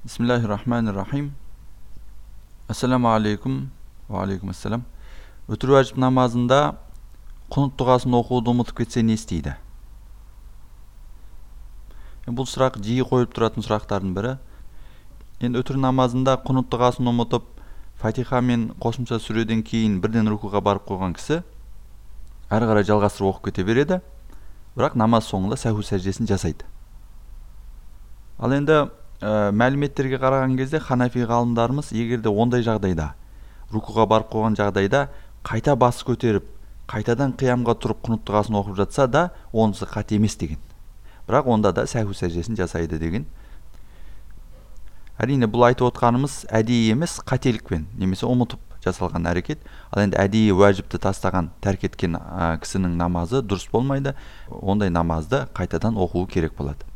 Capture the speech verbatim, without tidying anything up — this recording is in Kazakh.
Bismillahirrahmanirrahim. Assalamu alaikum. Wa alaikum assalam. Өтір уәжіп намазында құнут дұғасын оқуды ұмытып кетсе не істейді? Бұл сұрақ жиі қойылып тұратын сұрақтардың бірі. Енді өтір намазында құнут дұғасын ұмытып, Фатиха мен қосымша сүреден кейін бірден рукуға барып қойған кісі әрі қарай жалғастырып оқып кете береді, бірақ намаз соңында сәху сәждесін жасайды. Ал енді ә, мәліметтерге қараған кезде Ханафи ғалымдарымыз егерде ондай жағдайда, рукуға барып қойған жағдайда қайта басы көтеріп, қайтадан қиямға тұрып құнут дұғасын оқып жатса да, онысы қате емес деген. Бірақ онда да сәху сәждесін жасайды деген. Әрине бұл айтып отқанымыз әдейі емес, қателікпен немесе ұмытып жасалған әрекет. Ал енді әдейі уәжіпті тастаған, тәрк еткен ә, кісінің намазы дұрыс болмайды. Ондай намазды қайтадан оқуы керек болады.